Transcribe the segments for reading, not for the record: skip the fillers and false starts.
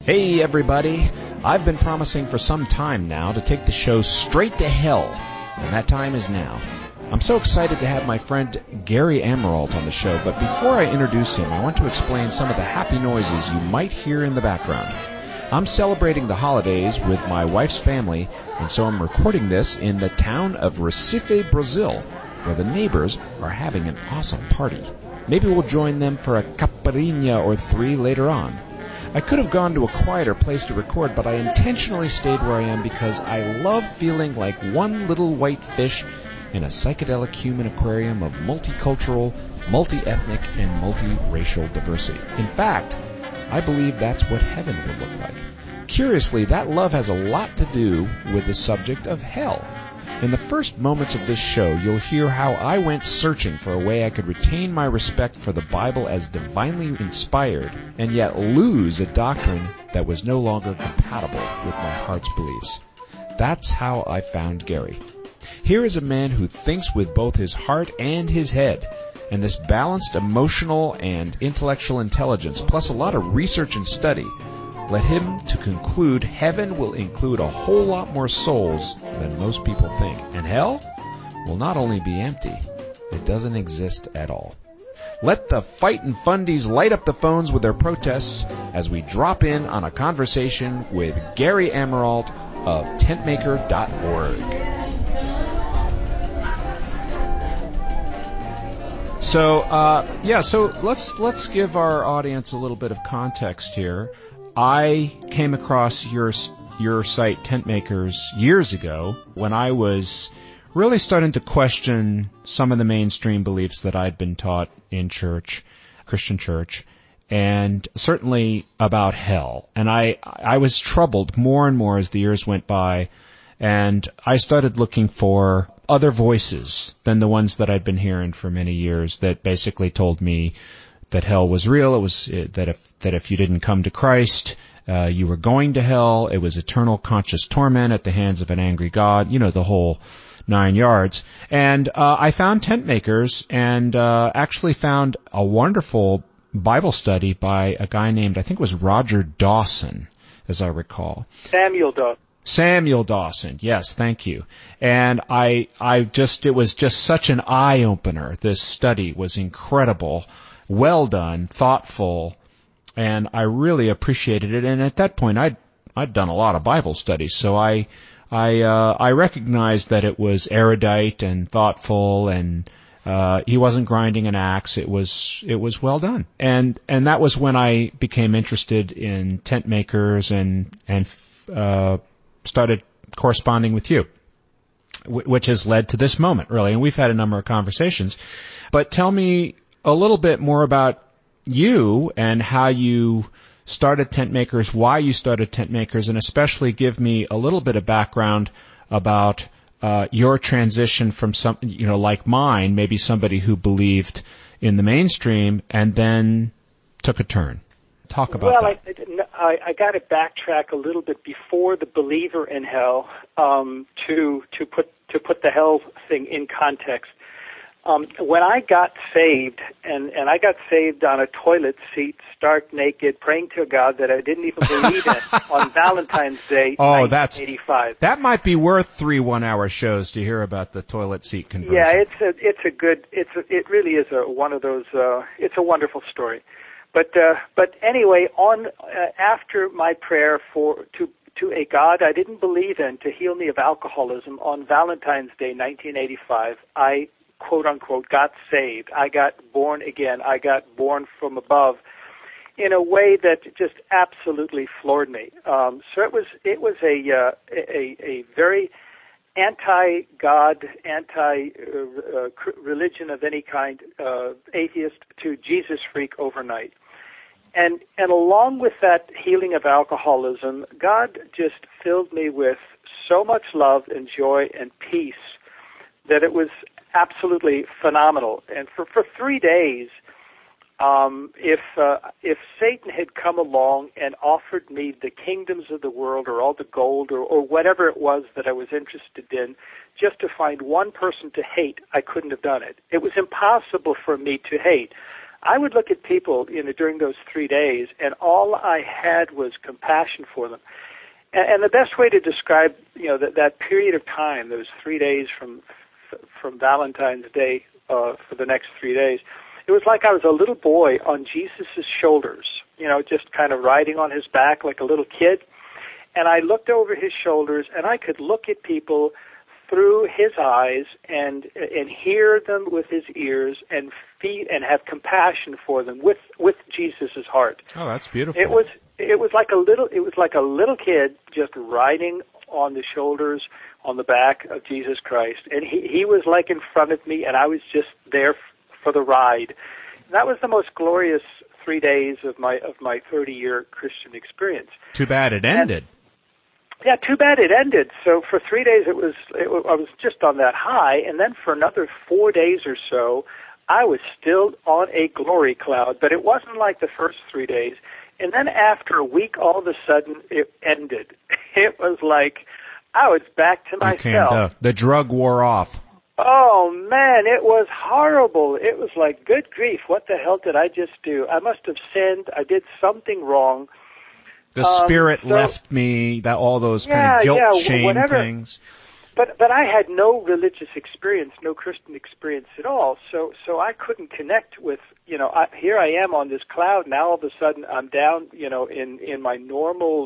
Hey everybody, I've been promising for some time now to take the show straight to hell, and that time is now. I'm so excited to have my friend Gary Emerald on the show, but before I introduce him, I want to explain some of the happy noises you might hear in the background. I'm celebrating the holidays with my wife's family, and so I'm recording this in the town of Recife, Brazil, where the neighbors are having an awesome party. Maybe we'll join them for a caipirinha or three later on. I could have gone to a quieter place to record, but I intentionally stayed where I am because I love feeling like one little white fish in a psychedelic human aquarium of multicultural, multi-ethnic, and multiracial diversity. In fact, I believe that's what heaven would look like. Curiously, that love has a lot to do with the subject of hell. In the first moments of this show, you'll hear how I went searching for a way I could retain my respect for the Bible as divinely inspired and yet lose a doctrine that was no longer compatible with my heart's beliefs. That's how I found Gary. Here is a man who thinks with both his heart and his head, and this balanced emotional and intellectual intelligence, plus a lot of research and study, led him to conclude heaven will include a whole lot more souls than most people think. And hell will not only be empty, it doesn't exist at all. Let the fightin' fundies light up the phones with their protests as we drop in on a conversation with Gary Emerald of tentmaker.org. So let's give our audience a little bit of context here. I came across your site, Tent Makers, years ago when I was really starting to question some of the mainstream beliefs that I'd been taught in church, Christian church, and certainly about hell. And I was troubled more and more as the years went by, and I started looking for other voices than the ones that I'd been hearing for many years that basically told me that hell was real. It was that if you didn't come to Christ, you were going to hell. It was eternal conscious torment at the hands of an angry God. You know, the whole 9 yards. And I found Tent Makers and actually found a wonderful Bible study by a guy named, I think it was Roger Dawson, as I recall. Samuel Dawson, yes, thank you. And it was just such an eye-opener. This study was incredible. Well done, thoughtful, and I really appreciated it. And at that point, I'd done a lot of Bible studies, so I recognized that it was erudite and thoughtful, and he wasn't grinding an axe. It was well done, and that was when I became interested in Tent Makers and started corresponding with you, which has led to this moment, really. And we've had a number of conversations. But tell me a little bit more about you and how you started Tent Makers, why you started Tent Makers, and especially give me a little bit of background about your transition from some, like mine, maybe somebody who believed in the mainstream and then took a turn. Talk about that. I got to backtrack a little bit before the believer in hell to put the hell thing in context. When I got saved, and I got saved on a toilet seat, stark naked, praying to a God that I didn't even believe in on Valentine's Day, 1985. That might be worth 3 one-hour shows to hear about the toilet seat conversion. Yeah, it really is one of those. It's a wonderful story. But anyway, after my prayer to a God I didn't believe in to heal me of alcoholism on Valentine's Day, 1985, I quote-unquote, got saved. I got born again. I got born from above in a way that just absolutely floored me. So it was a very anti-God, anti-religion of any kind, atheist to Jesus freak overnight. And along with that healing of alcoholism, God just filled me with so much love and joy and peace that it was absolutely phenomenal. And for 3 days, if Satan had come along and offered me the kingdoms of the world or all the gold or whatever it was that I was interested in, just to find one person to hate, I couldn't have done it. It was impossible for me to hate I would look at people, during those 3 days, and all I had was compassion for them. And the best way to describe, that period of time, those 3 days from Valentine's Day for the next 3 days, it was like I was a little boy on Jesus' shoulders, just kind of riding on his back like a little kid. And I looked over his shoulders, and I could look at people through his eyes and hear them with his ears and have compassion for them with Jesus' heart. Oh, that's beautiful. It was like a little kid just riding on the shoulders, on the back of Jesus Christ, and he was like in front of me, and I was just there for the ride. And that was the most glorious 3 days of my 30-year Christian experience. Too bad it ended. Yeah, too bad it ended. So for 3 days I was just on that high, and then for another 4 days or so, I was still on a glory cloud, but it wasn't like the first 3 days. And then after a week, all of a sudden, it ended. It was like I was back to myself. The drug wore off. Oh, man, it was horrible. It was like, good grief, what the hell did I just do? I must have sinned. I did something wrong. The Spirit left me, all those kind of guilt, shame things. But I had no religious experience, no Christian experience at all. So I couldn't connect with, here I am on this cloud. Now all of a sudden I'm down, in my normal,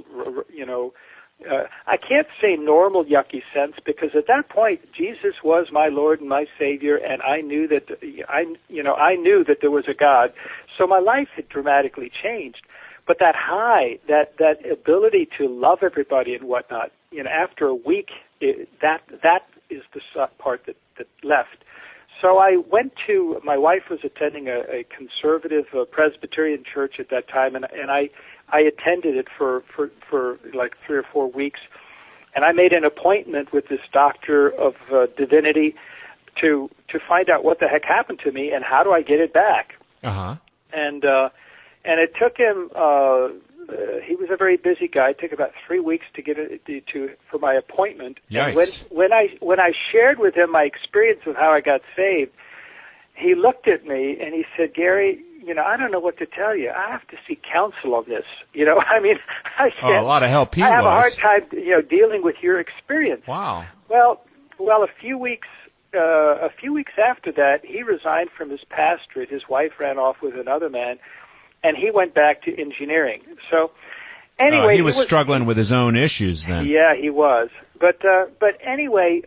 I can't say normal yucky sense, because at that point Jesus was my Lord and my Savior, and I knew that I knew that there was a God. So my life had dramatically changed. But that high, that ability to love everybody and whatnot, after a week, that is the part that left. So I went to, my wife was attending a conservative Presbyterian church at that time, and I attended it for like 3 or 4 weeks, and I made an appointment with this doctor of divinity to find out what the heck happened to me and how do I get it back. Uh-huh. And it took him, he was a very busy guy. It took about 3 weeks to get for my appointment. Yikes. And when I shared with him my experience of how I got saved, he looked at me and he said, Gary, I don't know what to tell you. I have to seek counsel on this. I said, a lot of help I have a hard time, dealing with your experience. Wow. Well, a few weeks after that, he resigned from his pastorate. His wife ran off with another man, and he went back to engineering. So, anyway, he was struggling with his own issues then. Yeah, he was. But anyway,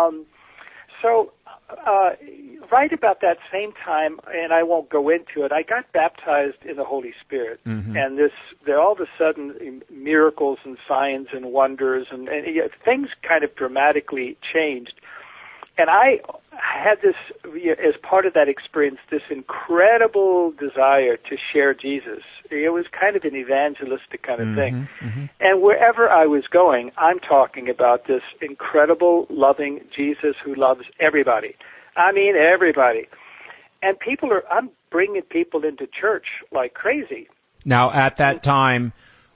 right about that same time, and I won't go into it, I got baptized in the Holy Spirit, mm-hmm. and all of a sudden, miracles and signs and wonders and things kind of dramatically changed. And I had this, as part of that experience, this incredible desire to share Jesus. It was kind of an evangelistic kind of thing. Mm-hmm. And wherever I was going, I'm talking about this incredible, loving Jesus who loves everybody. I mean, everybody. And I'm bringing people into church like crazy. Now, at that time,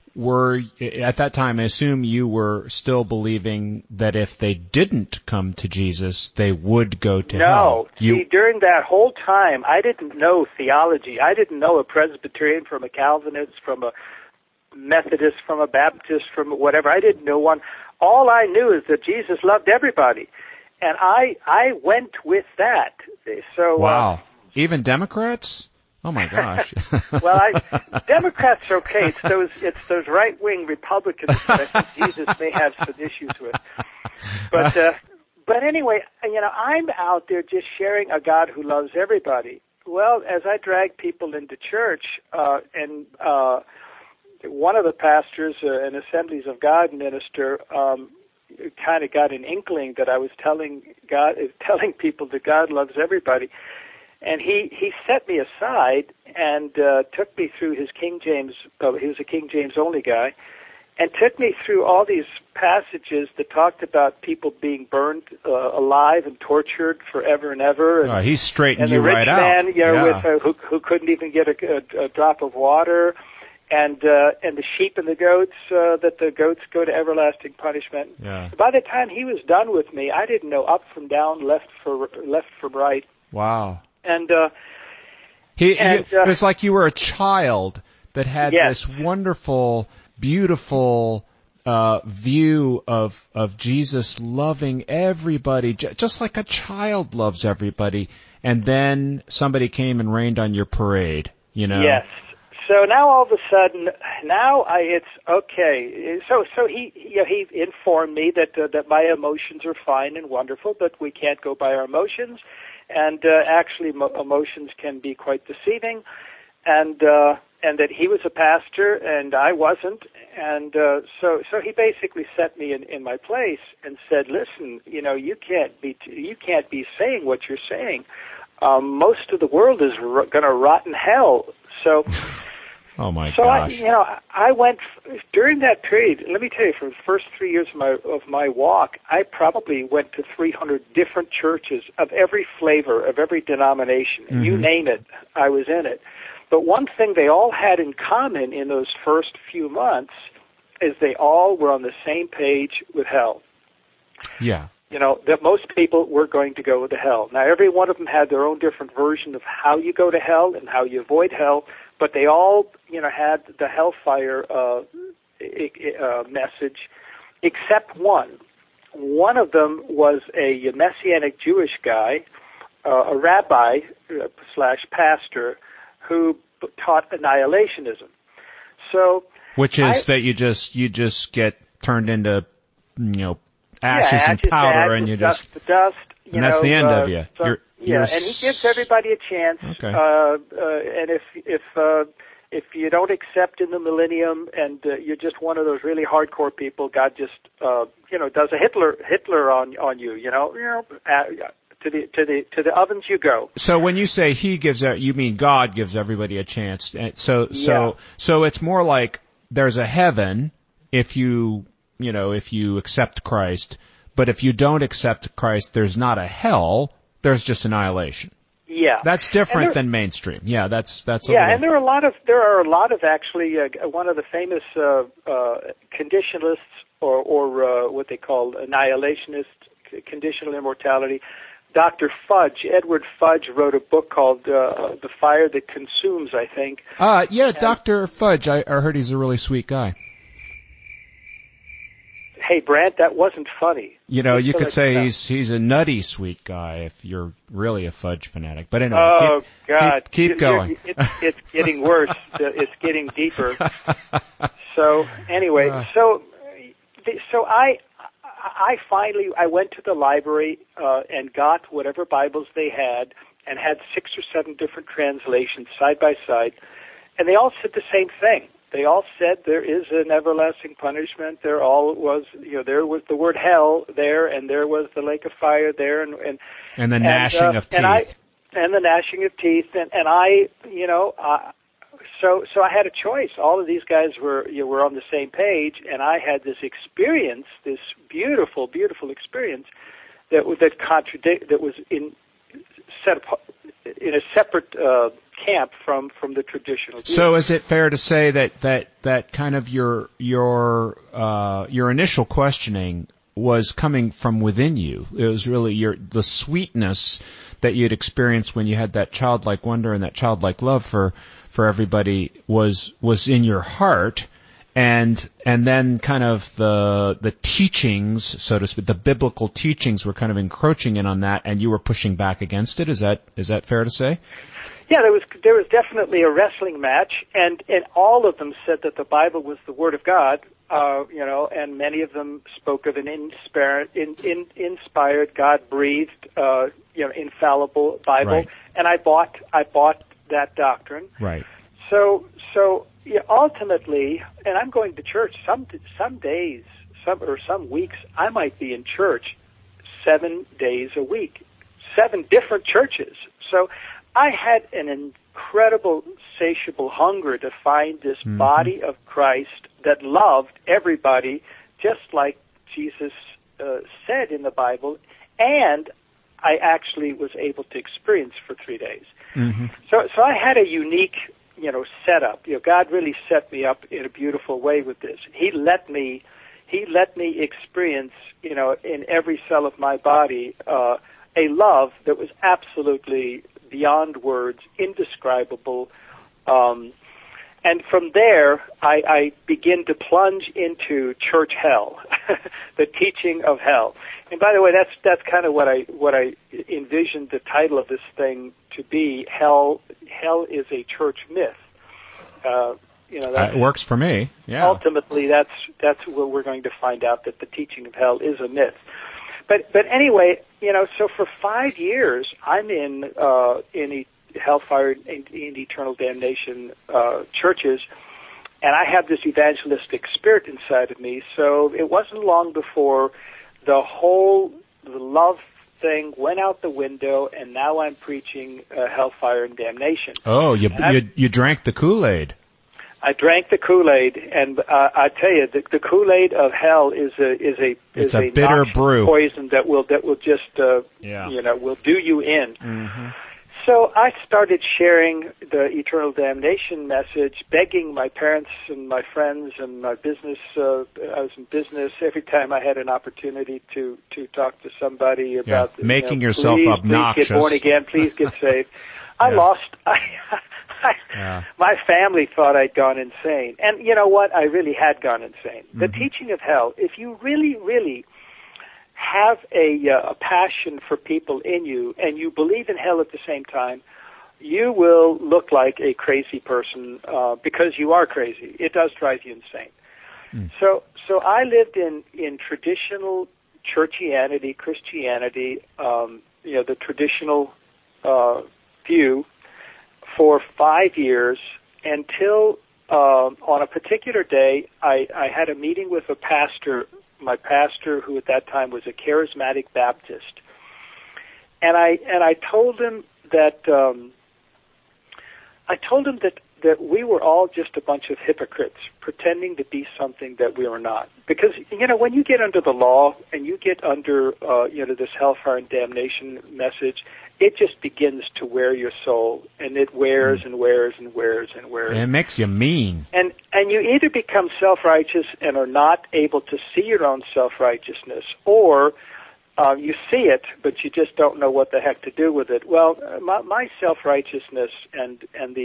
I assume you were still believing that if they didn't come to Jesus, they would go to hell. No. See, during that whole time, I didn't know theology. I didn't know a Presbyterian from a Calvinist, from a Methodist, from a Baptist, from whatever. I didn't know one. All I knew is that Jesus loved everybody. And I went with that. So wow. Even Democrats? Oh my gosh! Well, Democrats are okay. It's those right-wing Republicans that I think Jesus may have some issues with. But anyway, I'm out there just sharing a God who loves everybody. Well, as I drag people into church, and one of the pastors, an Assemblies of God minister, kind of got an inkling that I was telling people that God loves everybody. And he set me aside and took me through his King James. He was a King James only guy, and took me through all these passages that talked about people being burned alive and tortured forever and ever. And, he's straightened you right out. And the rich man, who couldn't even get a drop of water, and the sheep and the goats, that the goats go to everlasting punishment. Yeah. By the time he was done with me, I didn't know up from down, left from right. Wow. And It was like you were a child that had yes. this wonderful, beautiful view of Jesus loving everybody, just like a child loves everybody. And then somebody came and rained on your parade, you know? Yes. So now all of a sudden, it's okay. So he informed me that my emotions are fine and wonderful, but we can't go by our emotions, and actually emotions can be quite deceiving, and that he was a pastor and I wasn't, and so he basically set me in my place and said, listen, you can't be saying what you're saying. Most of the world is going to rot in hell. So. Oh my gosh! I went during that period. Let me tell you, for the first 3 years of my walk, I probably went to 300 different churches of every flavor, of every denomination. Mm-hmm. You name it, I was in it. But one thing they all had in common in those first few months is they all were on the same page with hell. Yeah. That most people were going to go to hell. Now, every one of them had their own different version of how you go to hell and how you avoid hell, but they all, had the hellfire message, except one. One of them was a Messianic Jewish guy, a rabbi / pastor, who taught annihilationism. So, which is that you just get turned into, ashes and powder, and you just dust. And that's the end of you. So, and he gives everybody a chance. Okay. And if you don't accept in the millennium, and you're just one of those really hardcore people, God just does a Hitler on you. To the ovens you go. So when you say he gives, you mean God gives everybody a chance. So it's more like there's a heaven if you accept Christ, but if you don't accept Christ, there's not a hell. There's just annihilation. Yeah, that's different than mainstream. Yeah, that's a little... and there are a lot of actually one of the famous conditionalists or what they call annihilationists, conditional immortality. Dr. Fudge, Edward Fudge, wrote a book called The Fire That Consumes, I think. Dr. Fudge, I heard he's a really sweet guy. Hey, Brant, that wasn't funny. You could say he's a nutty sweet guy if you're really a Fudge fanatic. But anyway, keep going. It's getting worse. It's getting deeper. So anyway, so I finally went to the library and got whatever Bibles they had, and had 6 or 7 different translations side by side, and they all said the same thing. They all said there is an everlasting punishment. There was the word hell there, and there was the lake of fire there, and the gnashing of teeth. And the gnashing of teeth, So I had a choice. All of these guys were on the same page, and I had this experience, this beautiful, beautiful experience that was set apart in a separate camp from the traditional view. So is it fair to say that kind of your initial questioning was coming from within you? It was really the sweetness that you'd experienced when you had that childlike wonder and that childlike love for everybody was in your heart, and then kind of the teachings, so to speak, the biblical teachings were kind of encroaching in on that, and you were pushing back against it. Is that fair to say? Yeah, there was definitely a wrestling match, and all of them said that the Bible was the Word of God, and many of them spoke of an inspired, God-breathed, infallible Bible, right. And I bought that doctrine. Right. So ultimately, and I'm going to church some days, some weeks, I might be in church 7 days a week, 7 different churches. So I had an incredible, satiable hunger to find this body of Christ that loved everybody, just like Jesus said in the Bible, and I actually was able to experience for 3 days. Mm-hmm. So I had a unique, setup. God really set me up in a beautiful way with this. He let me experience, in every cell of my body, a love that was absolutely beyond words, indescribable. And from there, I begin to plunge into church hell, the teaching of hell. And by the way, that's kind of what I envisioned the title of this thing to be. Hell is a church myth. It works for me. Yeah. Ultimately, that's what we're going to find out, that the teaching of hell is a myth. But anyway, so for 5 years I'm in hellfire and eternal damnation churches, and I have this evangelistic spirit inside of me. So it wasn't long before the love thing went out the window, and now I'm preaching hellfire and damnation. Oh, you drank the Kool-Aid. I drank the Kool-Aid, and I tell you, the Kool-Aid of hell is a bitter brew poison that will just will do you in. Mm-hmm. So I started sharing the eternal damnation message, begging my parents and my friends and my business. I was in business every time I had an opportunity to talk to somebody about making yourself obnoxious. Please get born again. Please get saved. I lost. My family thought I'd gone insane. And you know what? I really had gone insane. Mm-hmm. The teaching of hell, if you really, really have a passion for people in you and you believe in hell at the same time, you will look like a crazy person because you are crazy. It does drive you insane. Mm. So I lived in traditional churchianity, Christianity, the traditional view, for 5 years until on a particular day I had a meeting with a pastor, my pastor, who at that time was a charismatic Baptist, and I told him that that we were all just a bunch of hypocrites pretending to be something that we were not. Because when you get under the law and you get under this hellfire and damnation message, it just begins to wear your soul, and it wears and wears and wears and wears. And it makes you mean. And you either become self-righteous and are not able to see your own self-righteousness, or you see it, but you just don't know what the heck to do with it. Well, my self-righteousness and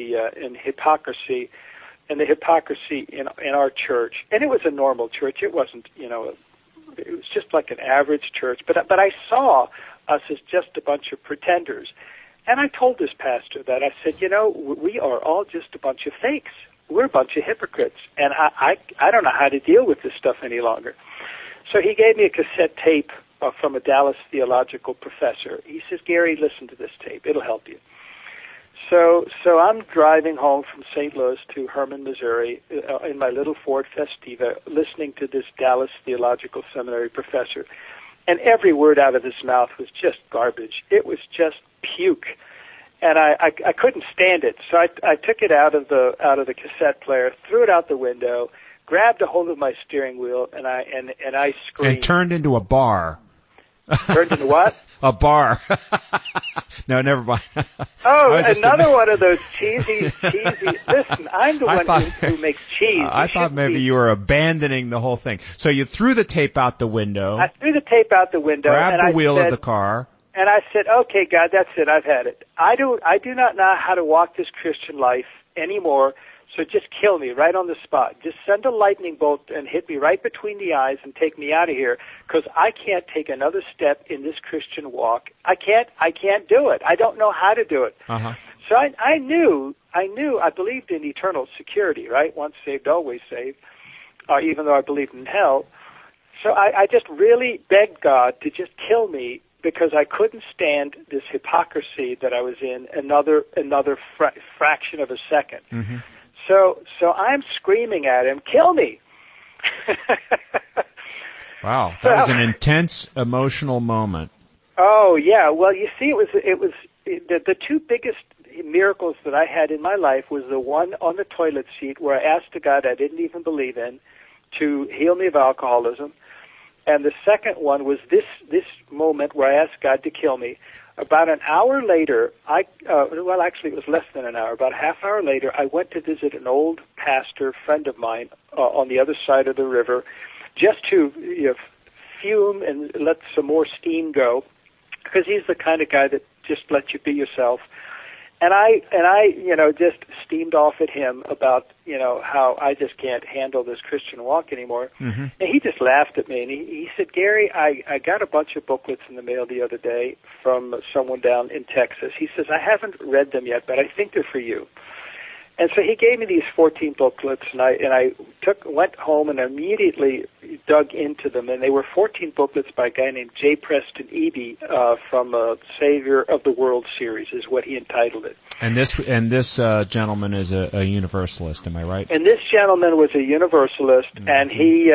hypocrisy, and the hypocrisy in our church, and it was a normal church. It wasn't, it was just like an average church. But I saw us as just a bunch of pretenders. And I told this pastor that. I said, we are all just a bunch of fakes. We're a bunch of hypocrites. And I don't know how to deal with this stuff any longer. So he gave me a cassette tape from a Dallas theological professor. He says, Gary, listen to this tape. It'll help you. So I'm driving home from St. Louis to Hermann, Missouri, in my little Ford Festiva, listening to this Dallas Theological Seminary professor. And every word out of his mouth was just garbage. It was just puke. And I couldn't stand it. So I took it out of the cassette player, threw it out the window, grabbed a hold of my steering wheel, and I screamed. And turned into a bar. Turned into what? A bar. No, never mind. Oh, another one of those cheesy. Listen, I'm the one who makes cheese. I thought maybe you were abandoning the whole thing. So you threw the tape out the window. I threw the tape out the window. Grabbed the wheel of the car. And I said, okay, God, that's it. I've had it. I do not know how to walk this Christian life anymore. So just kill me right on the spot. Just send a lightning bolt and hit me right between the eyes and take me out of here, because I can't take another step in this Christian walk. I can't do it. I don't know how to do it. Uh-huh. So I knew I believed in eternal security, right? Once saved, always saved, even though I believed in hell. So I just really begged God to just kill me, because I couldn't stand this hypocrisy that I was in another fraction of a second. Mm-hmm. So I'm screaming at him, kill me. Wow, that was an intense emotional moment. Oh yeah, well you see, it was the two biggest miracles that I had in my life was the one on the toilet seat where I asked a God I didn't even believe in to heal me of alcoholism, and the second one was this moment where I asked God to kill me. About an hour later, actually it was less than an hour, about a half hour later, I went to visit an old pastor friend of mine on the other side of the river, just to fume and let some more steam go, because he's the kind of guy that just lets you be yourself. And I, just steamed off at him about, how I just can't handle this Christian walk anymore. Mm-hmm. And he just laughed at me, and he said, Gary, I got a bunch of booklets in the mail the other day from someone down in Texas. He says, I haven't read them yet, but I think they're for you. And so he gave me these 14 booklets, and I went home and immediately dug into them. And they were 14 booklets by a guy named J. Preston Eby from Savior of the World series, is what he entitled it. And this gentleman is a universalist, am I right? And this gentleman was a universalist, mm-hmm. and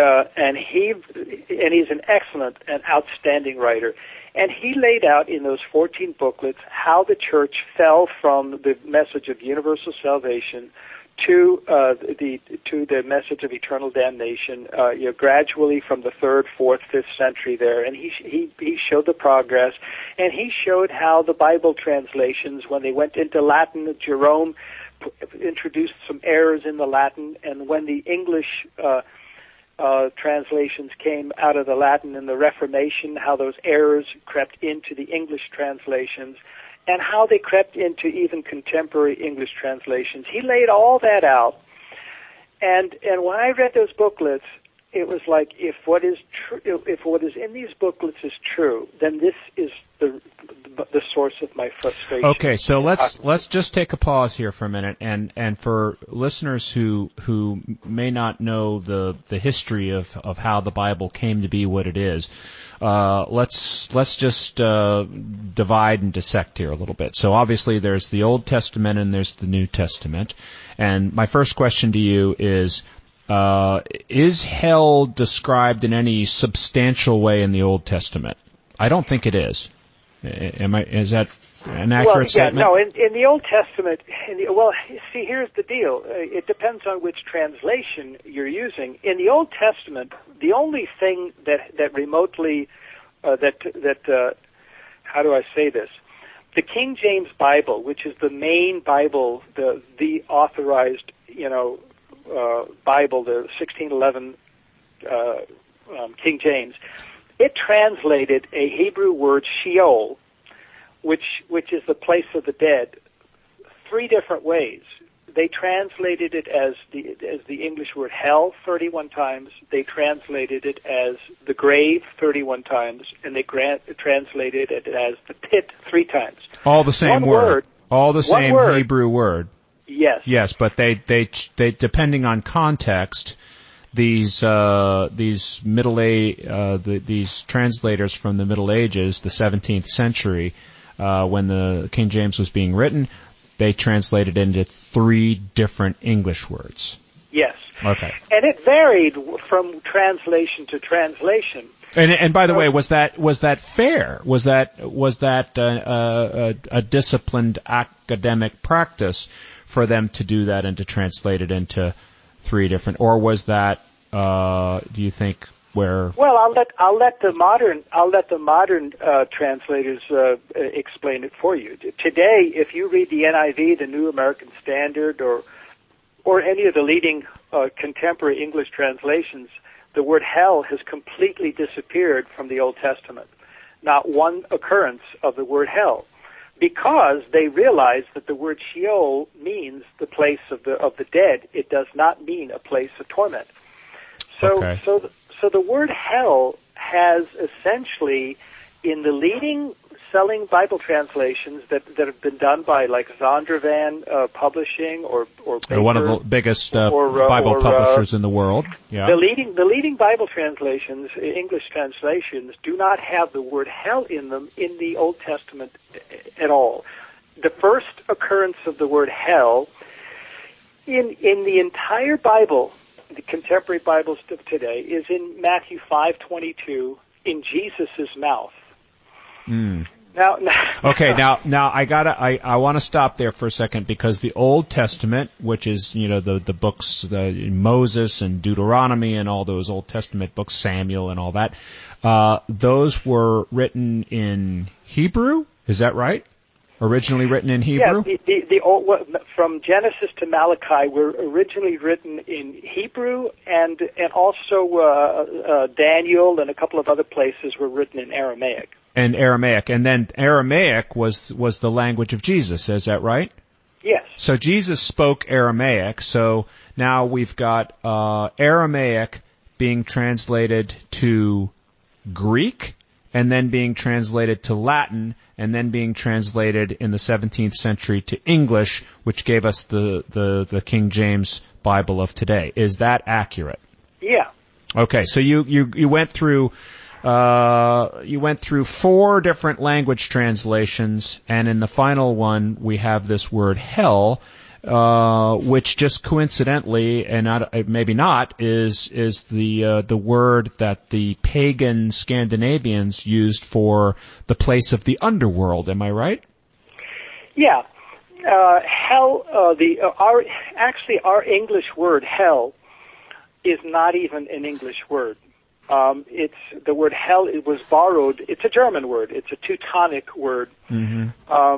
he's an excellent and outstanding writer. And he laid out in those 14 booklets how the church fell from the message of universal salvation to the message of eternal damnation, gradually from the 3rd, 4th, 5th century there. And he showed the progress, and he showed how the Bible translations, when they went into Latin, Jerome introduced some errors in the Latin, and when the English translations came out of the Latin in the Reformation, how those errors crept into the English translations, and how they crept into even contemporary English translations. He laid all that out, and when I read those booklets, it was like, if what is in these booklets is true, then this is the source of my frustration. Okay, so let's just take a pause here for a minute, and for listeners who may not know the history of how the Bible came to be what it is, let's just divide and dissect here a little bit. So obviously there's the Old Testament and there's the New Testament, and my first question to you is hell described in any substantial way in the Old Testament? I don't think it is. Is that an accurate statement? No, in the Old Testament, see, here's the deal. It depends on which translation you're using. In the Old Testament, the only thing that remotely, how do I say this? The King James Bible, which is the main Bible, the authorized, Bible, the 1611 King James, it translated a Hebrew word, Sheol, which is the place of the dead, 3 different ways. They translated it as the English word hell 31 times. They translated it as the grave 31 times, and they translated it as the pit 3 times. All the same word. All the same word. Hebrew word. Yes. Yes, but they depending on context, these Middle Age these translators from the Middle Ages, the 17th century, when the King James was being written, they translated into 3 different English words. Yes. Okay. And it varied from translation to translation. And by the way, was that fair? Was that a disciplined academic practice for them to do that and to translate it into 3 different, or was that, do you think, where? Well, I'll let the modern translators explain it for you. Today, if you read the NIV, the New American Standard, or any of the leading contemporary English translations, the word hell has completely disappeared from the Old Testament. Not one occurrence of the word hell, because they realize that the word Sheol means the place of the dead. It does not mean a place of torment. So the word hell has essentially, in the leading selling Bible translations that have been done by like Zondervan Publishing or Baker, one of the biggest Bible publishers in the world. Yeah. The leading Bible translations, English translations, do not have the word hell in them in the Old Testament at all. The first occurrence of the word hell in the entire Bible, the contemporary Bibles of today, is in Matthew 5:22, in Jesus' mouth. Mm. Now, I want to stop there for a second, because the Old Testament, which is, the books, Moses and Deuteronomy and all those Old Testament books, Samuel and all that, those were written in Hebrew, is that right? originally written in Hebrew? Yeah, the old, from Genesis to Malachi were originally written in Hebrew, and also Daniel and a couple of other places were written in Aramaic. And Aramaic. And then Aramaic was the language of Jesus, is that right? Yes. So Jesus spoke Aramaic, so now we've got Aramaic being translated to Greek, and then being translated to Latin, and then being translated in the 17th century to English, which gave us the King James Bible of today. Is that accurate? Yeah. Okay, so you went through 4 different language translations, and in the final one we have this word hell, which just coincidentally, and maybe not, is the word that the pagan Scandinavians used for the place of the underworld. Am I right? Yeah. Hell. Our English word hell is not even an English word. It's the word hell. It was borrowed. It's a German word. It's a Teutonic word. Mm-hmm.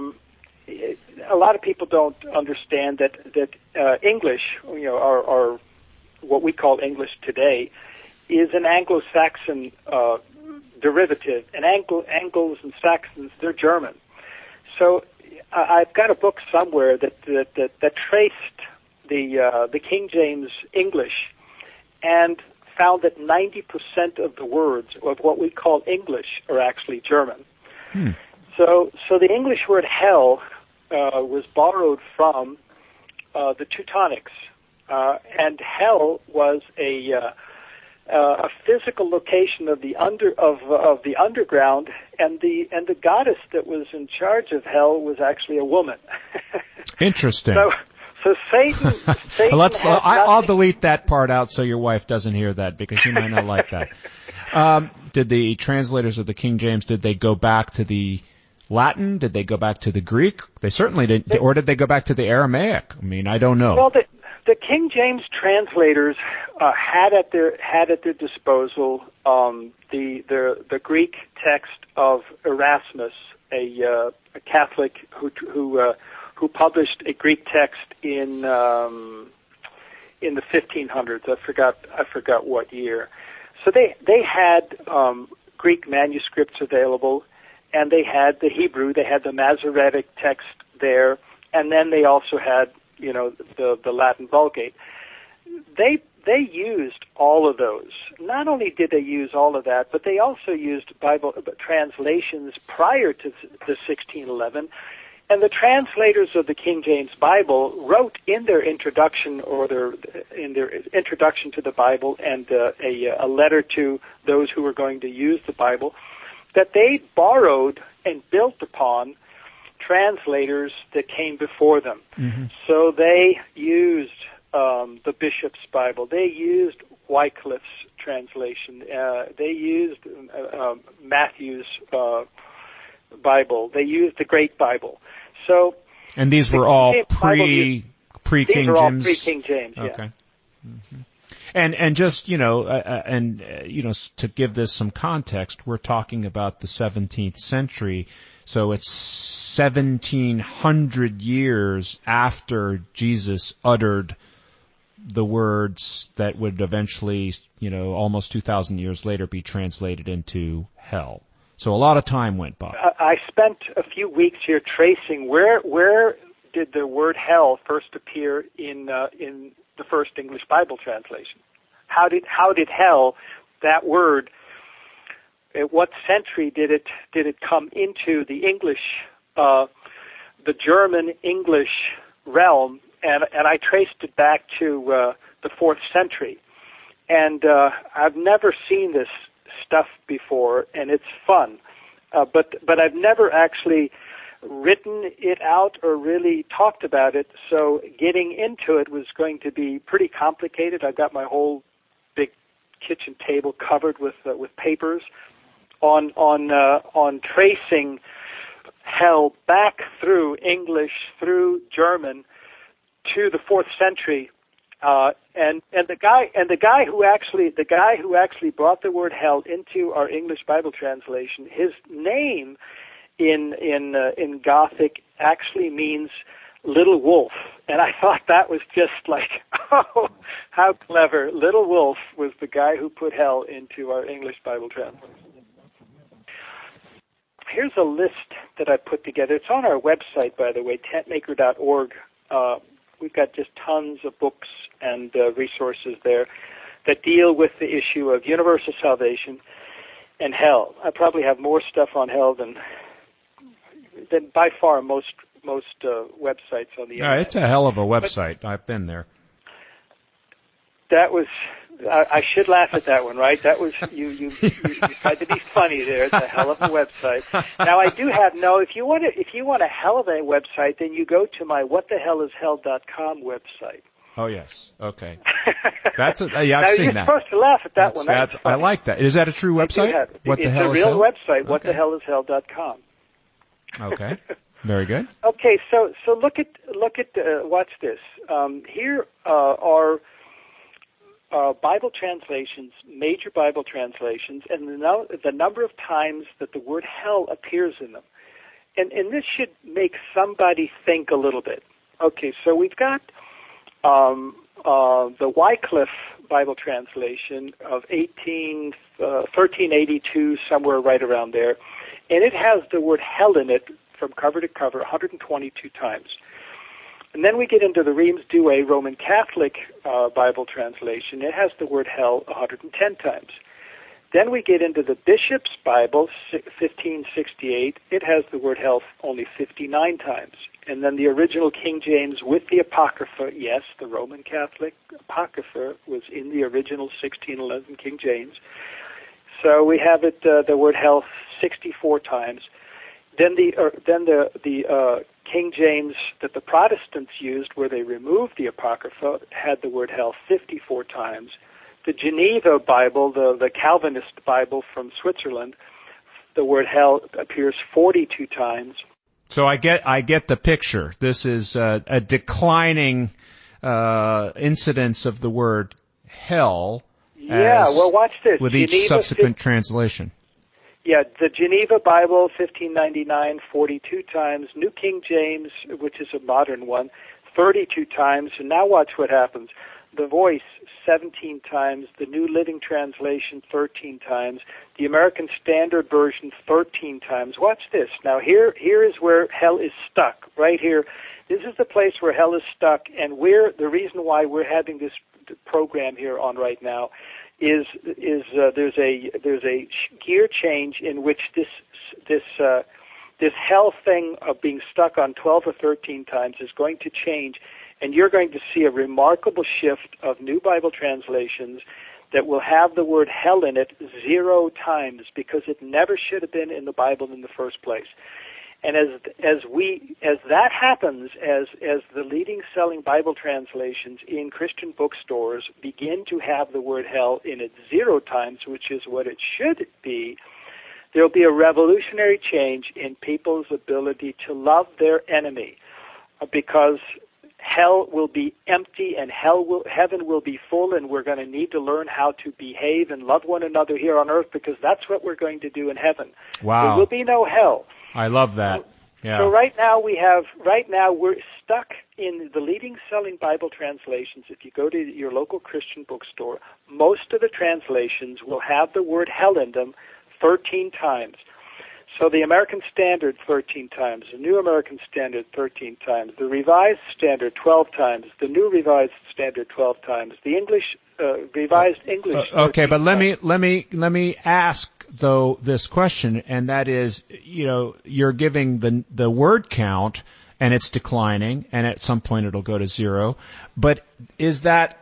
A lot of people don't understand that English, or what we call English today, is an Anglo-Saxon derivative. And Anglos and Saxons, they're German. So I've got a book somewhere that traced the King James English and found that 90% of the words of what we call English are actually German. Hmm. So the English word hell was borrowed from the Teutonics, and hell was a physical location of the underground, and the goddess that was in charge of hell was actually a woman. Interesting. So Satan I'll delete that part out so your wife doesn't hear that, because she might not like that. Did the translators of the King James, did they go back to the Latin? Did they go back to the Greek? They certainly didn't. Or did they go back to the Aramaic? I mean, I don't know. Well, the King James translators had at their disposal the Greek text of Erasmus, a Catholic who published a Greek text in the 1500s. I forgot what year. So they had Greek manuscripts available, and they had the Hebrew. They had the Masoretic text there, and then they also had the Latin Vulgate. They used all of those. Not only did they use all of that, but they also used Bible translations prior to the 1611. And the translators of the King James Bible wrote in their introduction to the Bible and a letter to those who were going to use the Bible that they borrowed and built upon translators that came before them. Mm-hmm. So they used the Bishop's Bible. They used Wycliffe's translation. They used Matthew's Bible. They used the Great Bible. So, and these were all pre-King James? These are all pre-King James, yeah. Okay. Mm-hmm. And just, to give this some context, we're talking about the 17th century, so it's 1,700 years after Jesus uttered the words that would eventually, almost 2,000 years later be translated into hell. So a lot of time went by. I spent a few weeks here tracing where did the word hell first appear in the first English Bible translation. How did hell, that word, at what century did it come into the English, the German English realm? And I traced it back to the 4th century, and I've never seen this stuff before, and it's fun, but I've never actually written it out or really talked about it, so getting into it was going to be pretty complicated. I've got my whole big kitchen table covered with papers on tracing hell back through English, through German, to the 4th century, and the guy who actually brought the word hell into our English Bible translation, his name in Gothic actually means little wolf. And I thought that was just like, oh, how clever. Little wolf was the guy who put hell into our English Bible translation. Here's a list that I put together. It's on our website, by the way, tentmaker.org. We've got just tons of books and resources there that deal with the issue of universal salvation and hell. I probably have more stuff on hell than by far most websites on the internet. It's a hell of a website. I've been there. That was, I should laugh at that one, right? That was, you tried to be funny there. It's a hell of a website. Now I do have, if you want a hell of a website, then you go to my whatthehellishell.com website. Oh yes, okay. That's I've now, seen you're that. supposed to laugh at that one. I like that. Is that a true website? It's a real website, whatthehellishell.com. Okay. Very good. Okay, so look at watch this. Here are Bible translations, major Bible translations, and the number of times that the word hell appears in them. And this should make somebody think a little bit. Okay, so we've got the Wycliffe Bible translation of 1382, somewhere right around there, and it has the word hell in it from cover to cover 122 times. And then we get into the Reims Douay Roman Catholic Bible translation. It has the word hell 110 times. Then we get into the Bishop's Bible, 1568. It has the word hell only 59 times. And then the original King James with the Apocrypha, yes, the Roman Catholic Apocrypha was in the original 1611 King James. So we have it, the word hell 64 times. Then the King James that the Protestants used, where they removed the Apocrypha, had the word hell 54 times. The Geneva Bible, the Calvinist Bible from Switzerland, the word hell appears 42 times. So I get the picture. This is a declining incidence of the word hell. Yeah, well, watch this. With each subsequent translation. Yeah, the Geneva Bible, 1599, 42 times. New King James, which is a modern one, 32 times. And now watch what happens. The Voice, 17 times. The New Living Translation, 13 times. The American Standard Version, 13 times. Watch this. Now here is where hell is stuck, right here. This is the place where hell is stuck, and the reason why we're having this program here on right now is there's a gear change in which this hell thing of being stuck on 12 or 13 times is going to change, and you're going to see a remarkable shift of new Bible translations that will have the word hell in it 0 times, because it never should have been in the Bible in the first place. And as that happens, as the leading selling Bible translations in Christian bookstores begin to have the word hell in it 0 times, which is what it should be, there'll be a revolutionary change in people's ability to love their enemy, because hell will be empty and heaven will be full, and we're going to need to learn how to behave and love one another here on earth, because that's what we're going to do in heaven. Wow. There will be no hell. I love that. Yeah. So right now we're stuck in the leading selling Bible translations. If you go to your local Christian bookstore, most of the translations will have the word hell in them 13 times. So the American Standard 13 times, the New American Standard 13 times, the Revised Standard 12 times, the New Revised Standard 12 times, the English Revised English. Okay, but let me ask though this question, and that is, you're giving the word count, and it's declining, and at some point it'll go to 0. But is that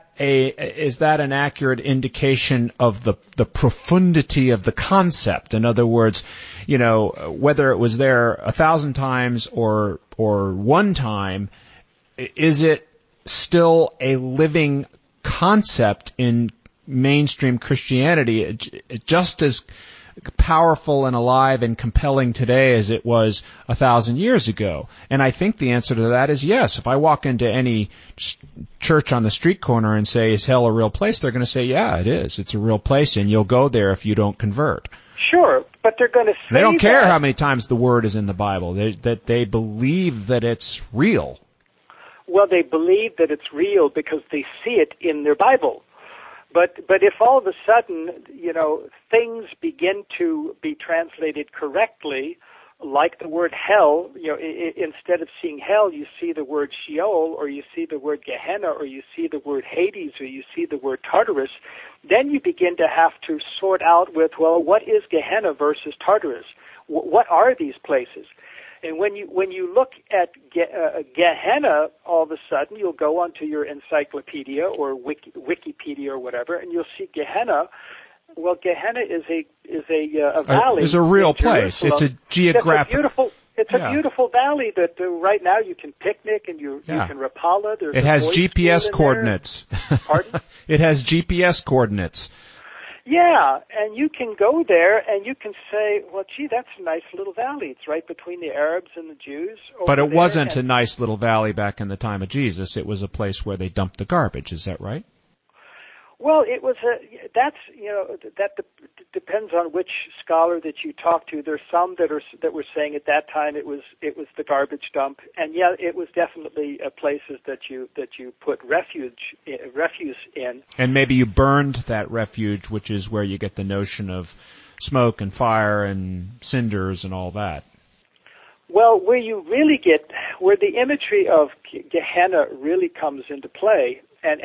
an accurate indication of the profundity of the concept? In other words, whether it was there 1,000 times or 1 time, is it still a living concept in mainstream Christianity, just as powerful and alive and compelling today as it was 1,000 years ago? And I think the answer to that is yes. If I walk into any church on the street corner and say, is hell a real place? They're going to say, yeah, it is. It's a real place, and you'll go there if you don't convert. Sure, but they're going to say they don't care that. how many times the word is in the Bible. They believe that it's real. Well, they believe that it's real because they see it in their Bible. But if all of a sudden, things begin to be translated correctly, like the word hell, instead of seeing hell, you see the word Sheol, or you see the word Gehenna, or you see the word Hades, or you see the word Tartarus, then you begin to have to sort out with, well, what is Gehenna versus Tartarus? What are these places? And when you look at Gehenna, all of a sudden you'll go onto your encyclopedia or Wikipedia or whatever, and you'll see Gehenna. Well, Gehenna is a valley. It's a real place. It's a geographic. It's a beautiful valley that right now you can picnic and you can Rapala. It has GPS coordinates. Pardon? It has GPS coordinates. Yeah, and you can go there and you can say, well, gee, that's a nice little valley. It's right between the Arabs and the Jews. But it wasn't a nice little valley back in the time of Jesus. It was a place where they dumped the garbage. Is that right? Well, it was that depends on which scholar that you talk to. There's some that were saying at that time it was the garbage dump, and yeah, it was definitely places that you put refuse in. And maybe you burned that refuge, which is where you get the notion of smoke and fire and cinders and all that. Well, where the imagery of Gehenna really comes into play.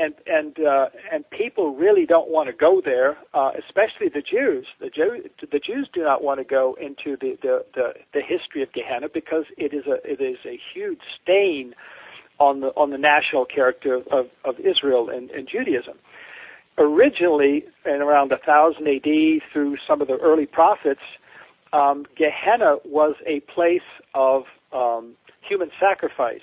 And people really don't want to go there, especially the Jews. The Jews do not want to go into the history of Gehenna because it is a huge stain on the national character of Israel and Judaism. Originally, in around 1000 A.D. through some of the early prophets, Gehenna was a place of human sacrifice.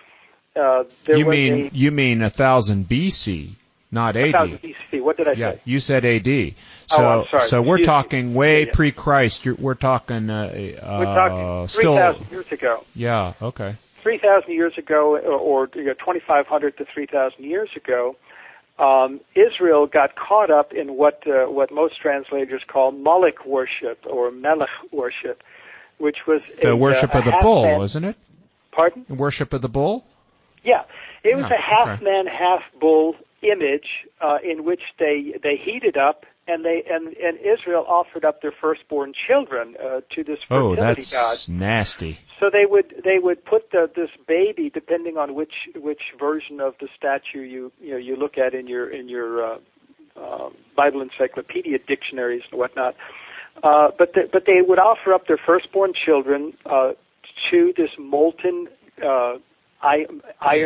You mean 1000 BC, not AD. 1000 BC. What did I say? Yeah, you said AD. I'm sorry. So we're talking way pre-Christ. We're talking. We're talking 3,000 years ago. Yeah. Okay. 3,000 years ago, or 2,500 to 3,000 years ago, Israel got caught up in what most translators call Moloch worship or Melech worship, which was the worship of the bull, wasn't it? Pardon? The worship of the bull? Yeah, it was a half-man, half-bull image in which they heated up, and Israel offered up their firstborn children to this fertility god. Oh, that's nasty. So they would put this baby, depending on which version of the statue you look at in your Bible encyclopedia dictionaries and whatnot. But they would offer up their firstborn children to this molten iron.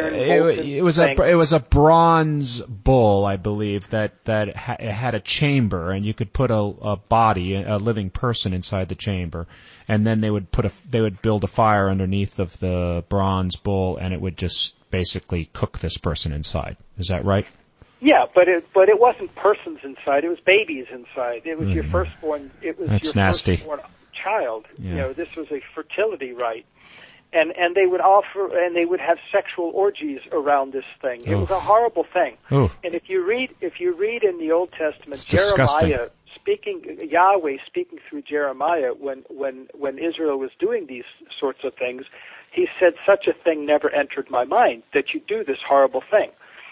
It was a bronze bull, I believe, that had a chamber, and you could put a body, a living person, inside the chamber, and then they would build a fire underneath of the bronze bull, and it would just basically cook this person inside. Is that right? Yeah, but it wasn't persons inside; it was babies inside. It was your firstborn. It was That's your nasty. Firstborn child. Yeah. This was a fertility rite. And they would offer, and they would have sexual orgies around this thing. It was a horrible thing. Oof. And if you read in the Old Testament, Yahweh speaking through Jeremiah, when Israel was doing these sorts of things, he said, "Such a thing never entered my mind, that you do this horrible thing."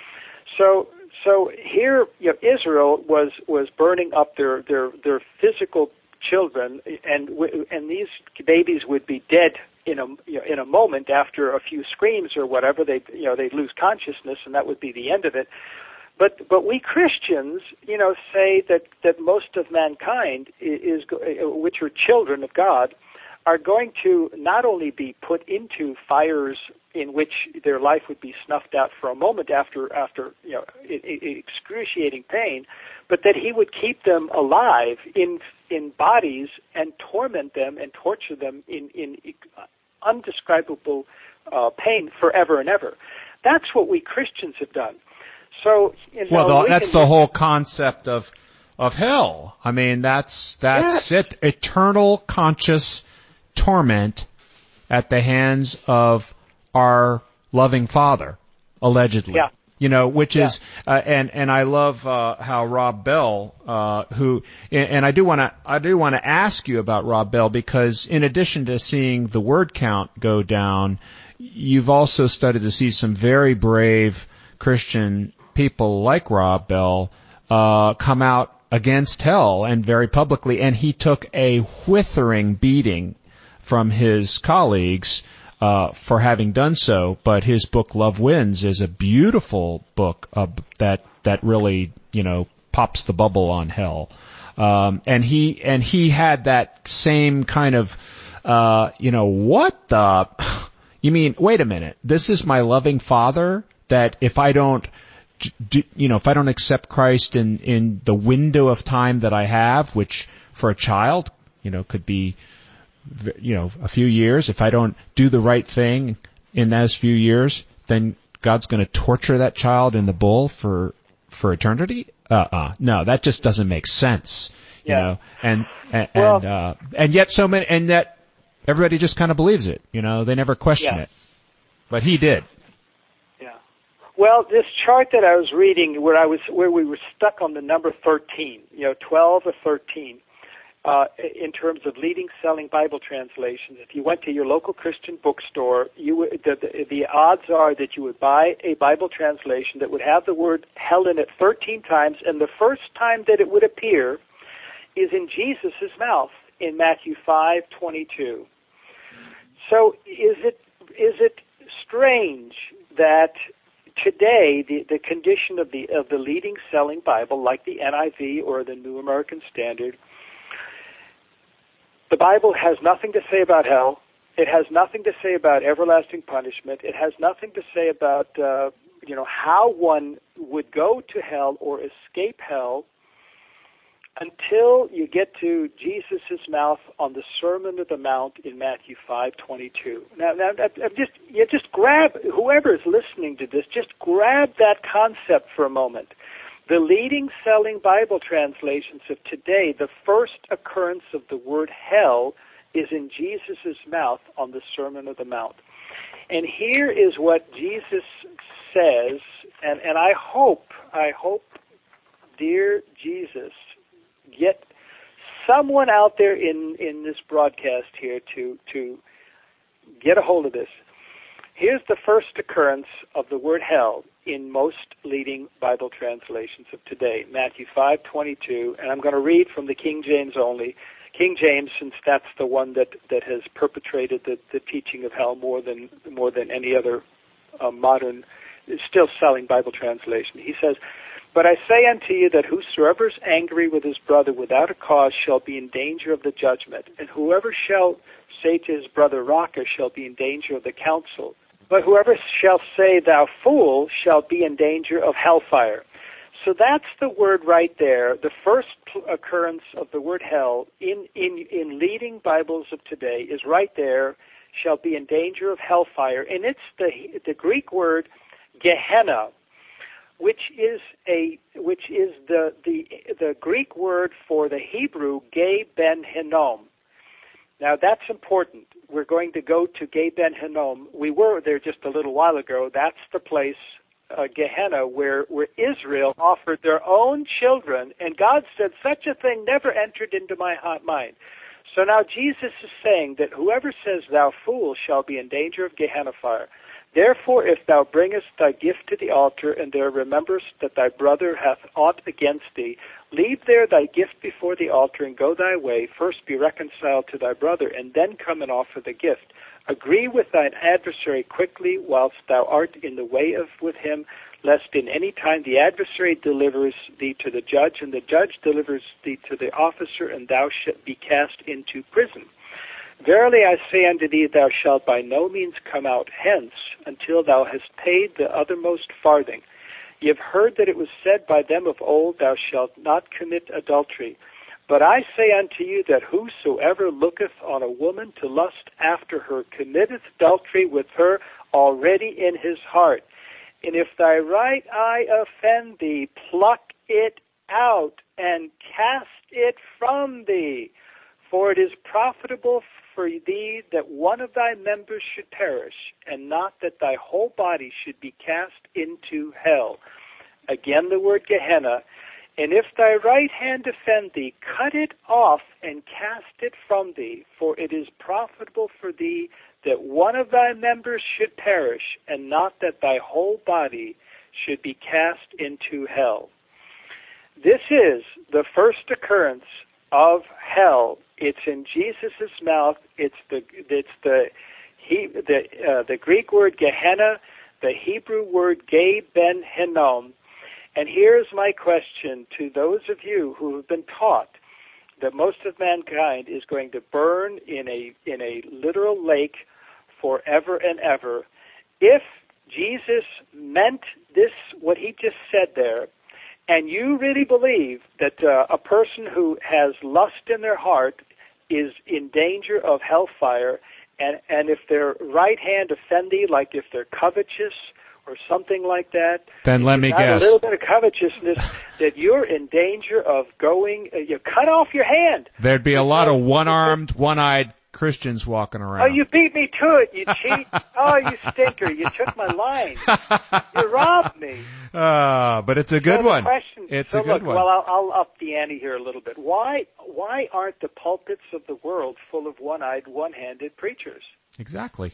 So here, Israel was burning up their physical children, and these babies would be dead in a moment after a few screams or whatever. They'd lose consciousness, and that would be the end of it. But we Christians, say that most of mankind which are children of God, are going to not only be put into fires in which their life would be snuffed out for a moment after excruciating pain, but that He would keep them alive in bodies and torment them and torture them in undescribable pain forever and ever. That's what we Christians have done. So, that's the whole concept of of hell. I mean, that's it. Eternal conscious torment at the hands of our loving Father, allegedly. Yeah. You know, which is, and I love how Rob Bell, and I do want to ask you about Rob Bell, because in addition to seeing the word count go down, you've also started to see some very brave Christian people like Rob Bell come out against hell, and very publicly, and he took a withering beating from his colleagues for having done so. But his book Love Wins is a beautiful book that really, you know, pops the bubble on hell. And he had that same kind of, you know, what the, you mean, wait a minute, this is my loving Father, that if I don't, if I don't accept Christ in the window of time that I have, which for a child, you know, could be, you know, a few years, if I don't do the right thing in those few years, then God's going to torture that child in the bull for eternity? No, that just doesn't make sense. You know, and yet so many, and that everybody just kind of believes it. You know, they never question it, but he did. Yeah. Well, this chart that I was reading, where we were stuck on the number 13, you know, 12 or 13. In terms of leading selling Bible translations, if you went to your local Christian bookstore, the odds are that you would buy a Bible translation that would have the word hell in it 13 times, and the first time that it would appear is in Jesus' mouth in Matthew 5:22. So is it strange that today the condition of the leading selling Bible, like the NIV or the New American Standard, the Bible has nothing to say about hell. It has nothing to say about everlasting punishment. It has nothing to say about how one would go to hell or escape hell until you get to Jesus' mouth on the Sermon on the Mount in Matthew 5:22. Now, just grab, whoever is listening to this, just grab that concept for a moment. The leading selling Bible translations of today, the first occurrence of the word hell is in Jesus' mouth on the Sermon on the Mount. And here is what Jesus says, and I hope, dear Jesus, get someone out there in this broadcast here to get a hold of this. Here's the first occurrence of the word hell in most leading Bible translations of today, Matthew 5:22, and I'm going to read from the King James only. King James, since that's the one that has perpetrated the teaching of hell more than any other modern, still selling Bible translation. He says, "But I say unto you that whosoever is angry with his brother without a cause shall be in danger of the judgment, and whoever shall say to his brother, Raca, shall be in danger of the council. But whoever shall say, thou fool, shall be in danger of hellfire." So that's the word right there. The first occurrence of the word hell in leading Bibles of today is right there, shall be in danger of hellfire. And it's the Greek word Gehenna, which is the Greek word for the Hebrew Ge Ben Hinnom. Now that's important. We're going to go to Ge Ben Hinnom. We were there just a little while ago. That's the place, Gehenna, where Israel offered their own children, and God said, such a thing never entered into my mind. So now Jesus is saying that whoever says, thou fool, shall be in danger of Gehenna fire. Therefore, if thou bringest thy gift to the altar, and there rememberest that thy brother hath aught against thee, leave there thy gift before the altar, and go thy way. First be reconciled to thy brother, and then come and offer the gift. Agree with thine adversary quickly, whilst thou art in the way with him, lest in any time the adversary delivers thee to the judge, and the judge delivers thee to the officer, and thou shalt be cast into prison. Verily I say unto thee, thou shalt by no means come out hence until thou hast paid the uttermost farthing. Ye have heard that it was said by them of old, thou shalt not commit adultery. But I say unto you that whosoever looketh on a woman to lust after her committeth adultery with her already in his heart. And if thy right eye offend thee, pluck it out and cast it from thee. For it is profitable for thee that one of thy members should perish, and not that thy whole body should be cast into hell. Again the word Gehenna. And if thy right hand offend thee, cut it off and cast it from thee. For it is profitable for thee that one of thy members should perish, and not that thy whole body should be cast into hell. This is the first occurrence of hell. It's in Jesus' mouth. It's the Greek word Gehenna, the Hebrew word Gei Ben Hinnom. And here's my question to those of you who have been taught that most of mankind is going to burn in a literal lake forever and ever. If Jesus meant this, what he just said there, and you really believe that a person who has lust in their heart is in danger of hellfire, and if their right hand offend thee, like if they're covetous or something like that, then let me guess. A little bit of covetousness, that you're in danger of going, you cut off your hand. There'd be a lot of one-armed, one-eyed Christians walking around. Oh, you beat me to it, you cheat. Oh, you stinker, you took my line. You robbed me. But it's a good one. It's a good one. Well, I'll up the ante here a little bit. Why aren't the pulpits of the world full of one-eyed, one-handed preachers? Exactly.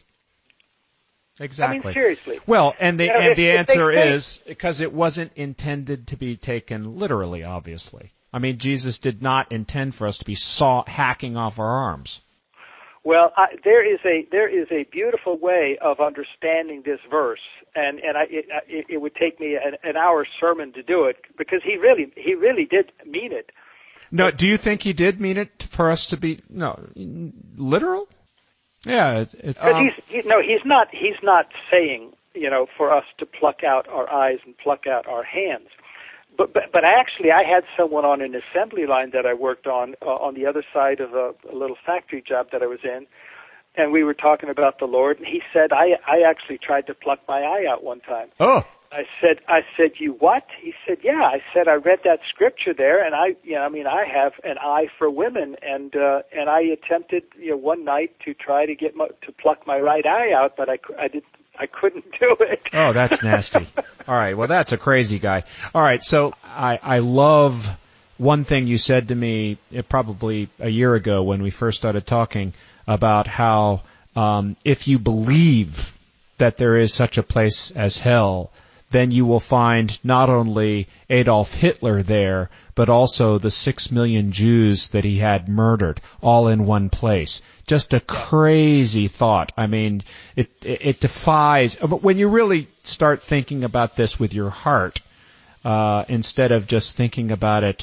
I mean, seriously. Well, and the answer is because it wasn't intended to be taken literally, obviously. I mean, Jesus did not intend for us to be hacking off our arms. Well, there is a beautiful way of understanding this verse, and it would take me an hour sermon to do it, because he really did mean it. No, do you think he did mean it for us to be literal? Yeah, he's not saying, for us to pluck out our eyes and pluck out our hands. But actually, I had someone on an assembly line that I worked on the other side of a little factory job that I was in, and we were talking about the Lord, and he said, I actually tried to pluck my eye out one time. Oh. I said, you what? He said, yeah. I said, I read that scripture there, and I have an eye for women, and I attempted, one night to try to to pluck my right eye out, but I couldn't do it. Oh, that's nasty. All right, well, that's a crazy guy. All right, so I love one thing you said to me probably a year ago when we first started talking about how if you believe that there is such a place as hell, then you will find not only Adolf Hitler there, but also the 6 million Jews that he had murdered, all in one place. Just a crazy thought. I mean, it defies. But when you really start thinking about this with your heart, instead of just thinking about it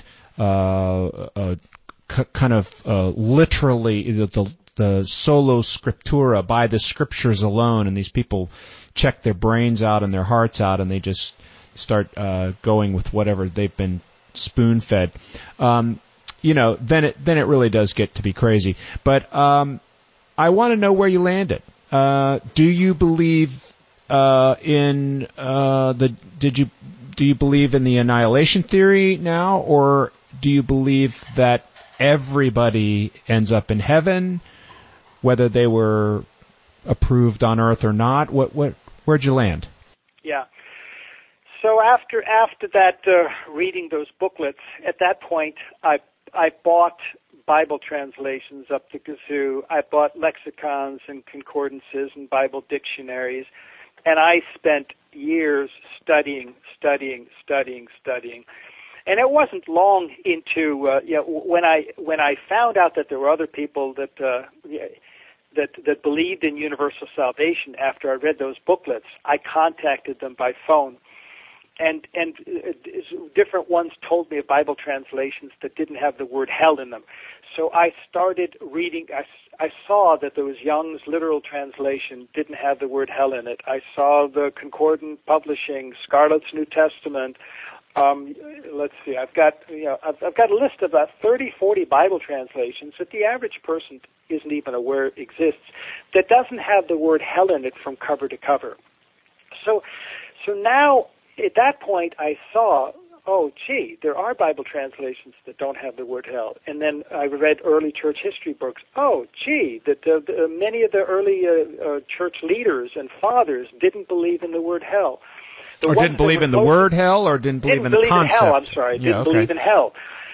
kind of literally, the solo scriptura, by the scriptures alone, and these people check their brains out and their hearts out, and they just start going with whatever they've been spoon-fed. Then it really does get to be crazy. But I want to know where you landed. Do you believe do you believe in the annihilation theory now, or do you believe that everybody ends up in heaven, whether they were approved on earth or not? Where'd you land? Yeah. So after that, reading those booklets, at that point, I bought Bible translations up to kazoo. I bought lexicons and concordances and Bible dictionaries, and I spent years studying. And it wasn't long into when I found out that there were other people that believed in universal salvation. After I read those booklets, I contacted them by phone, and different ones told me of Bible translations that didn't have the word hell in them. So I started reading. I saw that there was Young's literal translation didn't have the word hell in it. I saw the Concordant Publishing, Scarlett's New Testament. Let's see. I've got a list of about 30, 40 Bible translations that the average person isn't even aware exists, that doesn't have the word hell in it from cover to cover. So now at that point I saw, oh, gee, there are Bible translations that don't have the word hell. And then I read early church history books. Oh, gee, that many of the early church leaders and fathers didn't believe in the word hell. Or didn't believe in the word hell, or didn't believe in the concept? Hell, I'm sorry, didn't believe in hell.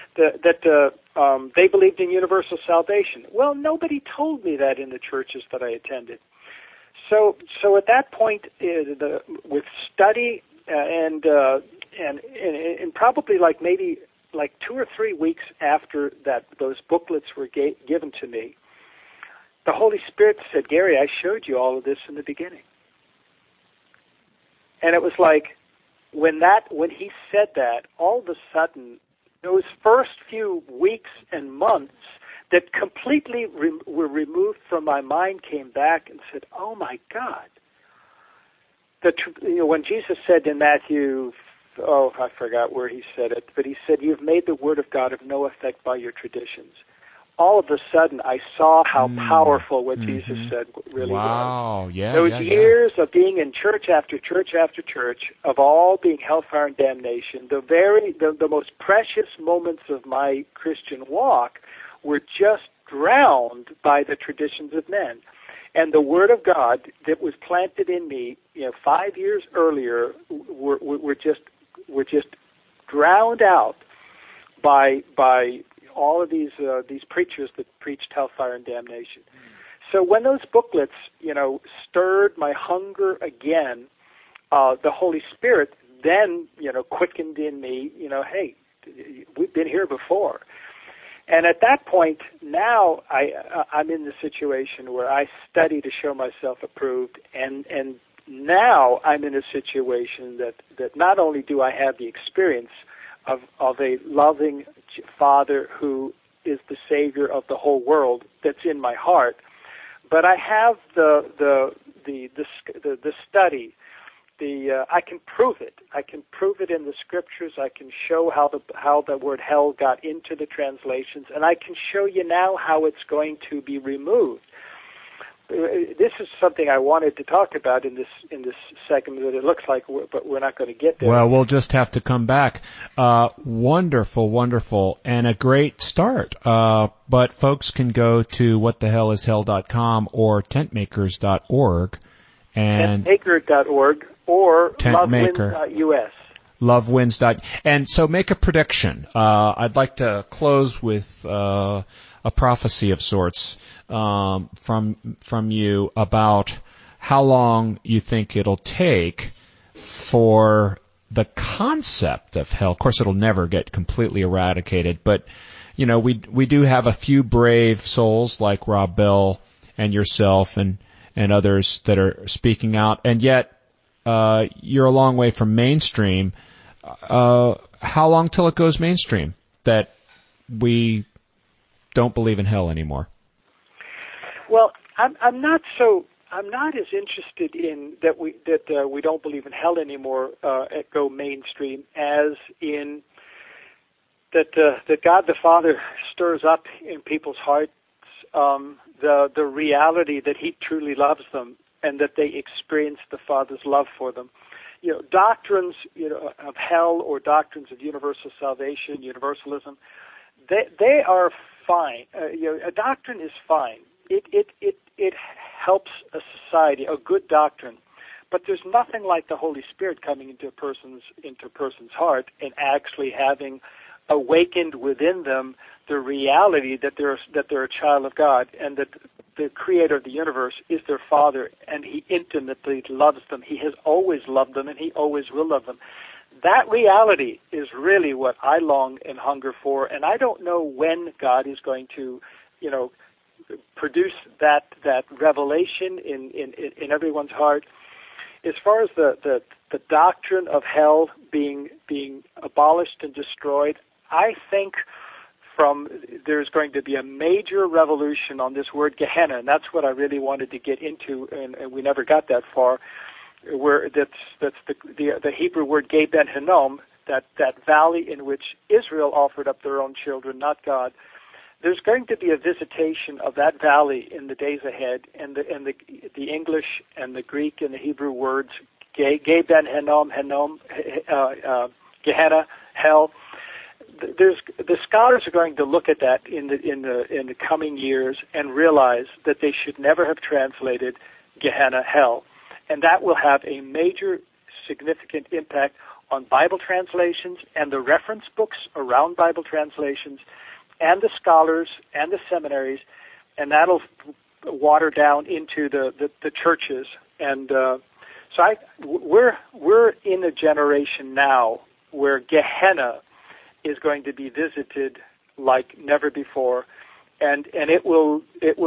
They believed in universal salvation. Well, nobody told me that in the churches that I attended. So at that point, with study and probably maybe 2 or 3 weeks after that, those booklets were given to me, the Holy Spirit said, "Gary, I showed you all of this in the beginning." And it was like when he said that, all of a sudden, those first few weeks and months that completely were removed from my mind came back and said, "Oh my God!" When Jesus said in Matthew, I forgot where he said it, but he said, "You've made the word of God of no effect by your traditions." All of a sudden, I saw how powerful what Jesus said really was. Wow, yeah, Those years of being in church after church after church, of all being hellfire and damnation, the most precious moments of my Christian walk were just drowned by the traditions of men. And the Word of God that was planted in me, 5 years earlier, were just drowned out by all of these preachers that preached hellfire and damnation. So when those booklets, stirred my hunger again, the Holy Spirit then, quickened in me, hey, we've been here before. And at that point, now I'm in the situation where I study to show myself approved, and now I'm in a situation that not only do I have the experience of a loving Father who is the Savior of the whole world that's in my heart, but I have the study. I can prove it. I can prove it in the Scriptures. I can show how the word hell got into the translations, and I can show you now how it's going to be removed. This is something I wanted to talk about in this segment that it looks like, but we're not going to get there. Well, we'll just have to come back. Wonderful, wonderful, and a great start. But folks can go to whatthehellishell.com or tentmakers.org. And tentmaker.org or lovewins.us. Lovewins. And so make a prediction. I'd like to close with a prophecy of sorts from you about how long you think it'll take for the concept of hell. Of course, it'll never get completely eradicated, but we do have a few brave souls like Rob Bell and yourself and others that are speaking out, and yet you're a long way from mainstream. How long till it goes mainstream that we don't believe in hell anymore? Well, I'm not as interested in that we don't believe in hell anymore go mainstream as in that God the Father stirs up in people's hearts the reality that He truly loves them and that they experience the Father's love for them. Doctrines of hell or doctrines of universal salvation, universalism, they are fine. A doctrine is fine. It helps a society, a good doctrine. But there's nothing like the Holy Spirit coming into a person's heart and actually having awakened within them the reality that they're a child of God and that the Creator of the universe is their Father and He intimately loves them. He has always loved them and He always will love them. That reality is really what I long and hunger for, and I don't know when God is going to, produce that revelation in everyone's heart. As far as the doctrine of hell being abolished and destroyed, I think there's going to be a major revolution on this word Gehenna, and that's what I really wanted to get into, and we never got that far. Where that's the Hebrew word Gei Ben Hinnom, that valley in which Israel offered up their own children, not God. There's going to be a visitation of that valley in the days ahead, and the English and the Greek and the Hebrew words Gei Ben Hinnom, Gehenna, hell. The scholars are going to look at that in the coming years and realize that they should never have translated Gehenna, hell, and that will have a major, significant impact on Bible translations and the reference books around Bible translations, and the scholars and the seminaries, and that'll water down into the churches. And we're in a generation now where Gehenna is going to be visited like never before, and it will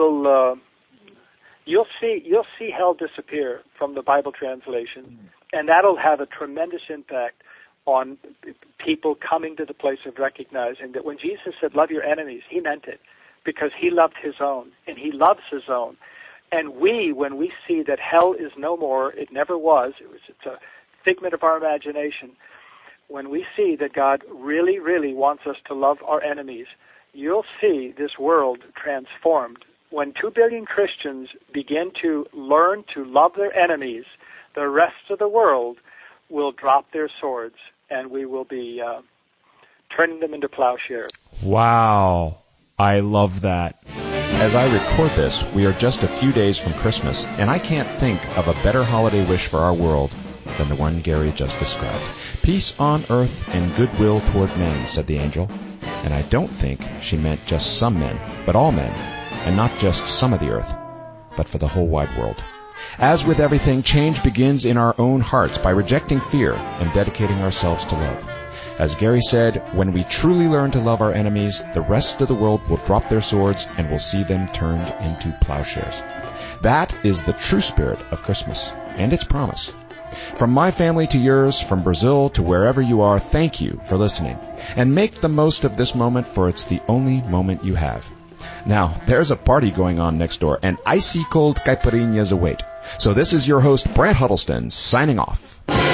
you'll see hell disappear from the Bible translation, and that'll have a tremendous impact on people coming to the place of recognizing that when Jesus said, "Love your enemies," he meant it, because he loved his own, and he loves his own. And when we see that hell is no more, it never was, it's a figment of our imagination. When we see that God really, really wants us to love our enemies, you'll see this world transformed. When 2 billion Christians begin to learn to love their enemies, the rest of the world will drop their swords, and we will be turning them into plowshares. Wow. I love that. As I record this, we are just a few days from Christmas, and I can't think of a better holiday wish for our world than the one Gary just described. Peace on earth and goodwill toward men, said the angel. And I don't think she meant just some men, but all men, and not just some of the earth, but for the whole wide world. As with everything, change begins in our own hearts by rejecting fear and dedicating ourselves to love. As Gary said, when we truly learn to love our enemies, the rest of the world will drop their swords and we'll see them turned into plowshares. That is the true spirit of Christmas and its promise. From my family to yours, from Brazil to wherever you are, thank you for listening. And make the most of this moment, for it's the only moment you have. Now, there's a party going on next door, and icy cold caipirinhas await. So this is your host, Brant Huddleston, signing off.